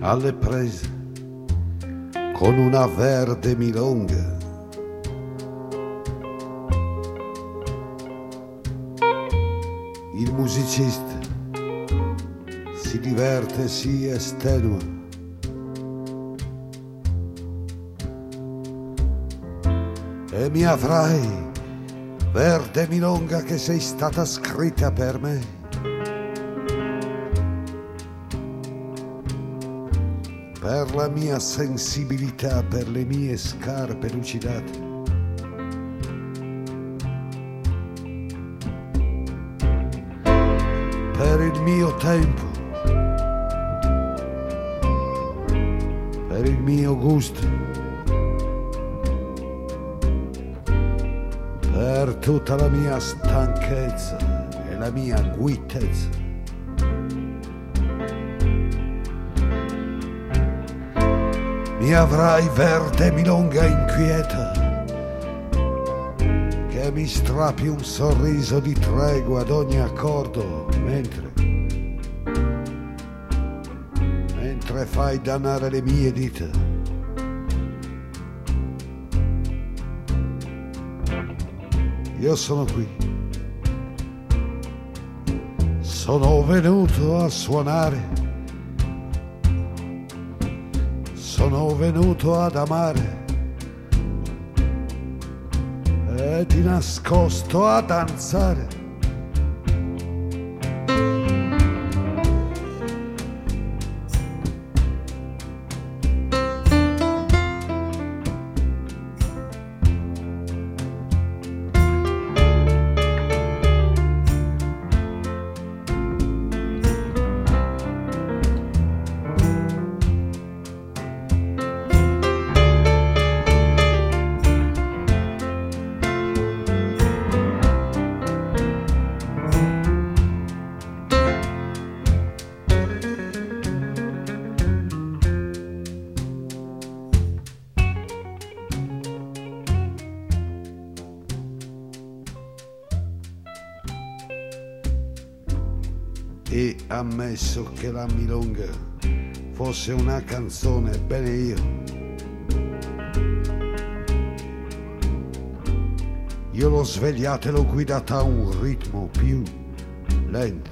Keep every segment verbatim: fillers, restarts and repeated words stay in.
alle prese con una verde milonga. Il musicista si diverte e si estenua. E mi avrai, verde milonga che sei stata scritta per me. Per la mia sensibilità, per le mie scarpe lucidate. Per il mio tempo, per il mio gusto, per tutta la mia stanchezza e la mia guitezza. Mi avrai, verde milonga inquieta, che mi strappi un sorriso di tregua ad ogni accordo, mentre, mentre fai dannare le mie dita. Io sono qui, sono venuto a suonare, sono venuto ad amare e di nascosto a danzare. E ammesso che la milonga fosse una canzone, ebbene io, io l'ho svegliata e l'ho guidata a un ritmo più lento.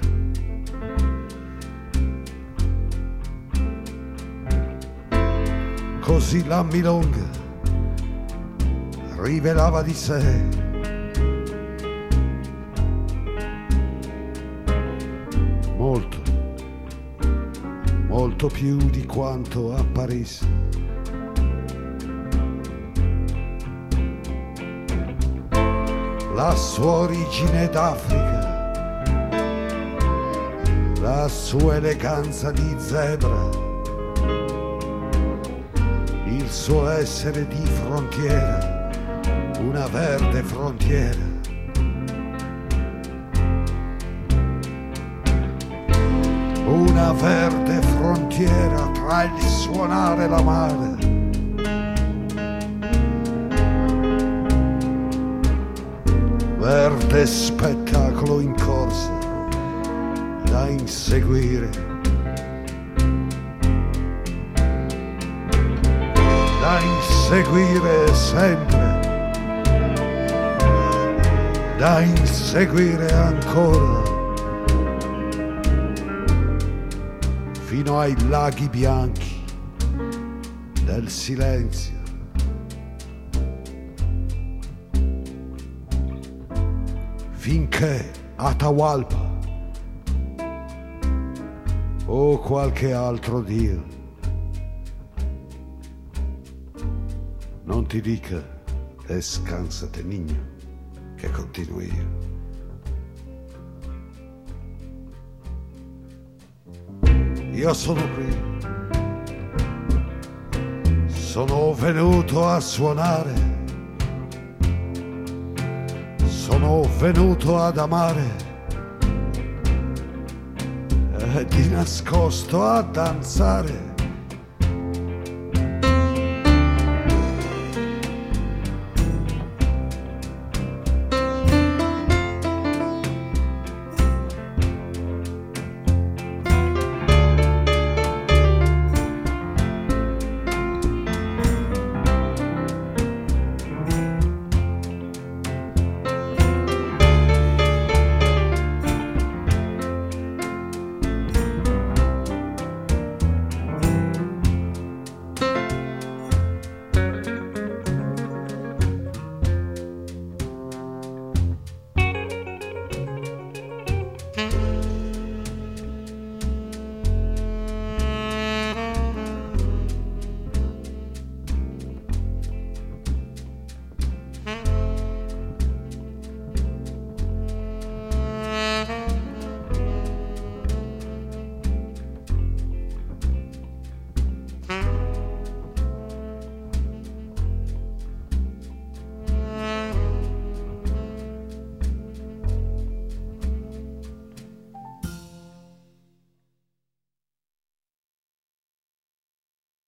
Così la milonga rivelava di sé molto, molto più di quanto apparisse. La sua origine d'Africa, la sua eleganza di zebra, il suo essere di frontiera, una verde frontiera. Una verde frontiera tra il suonare e l'amare. Verde spettacolo in corsa da inseguire. Da inseguire sempre. Da inseguire ancora. Fino ai laghi bianchi del silenzio. Finché Atahualpa o qualche altro Dio non ti dica descansate niño, che continuo io. Io sono qui, sono venuto a suonare, sono venuto ad amare e di nascosto a danzare.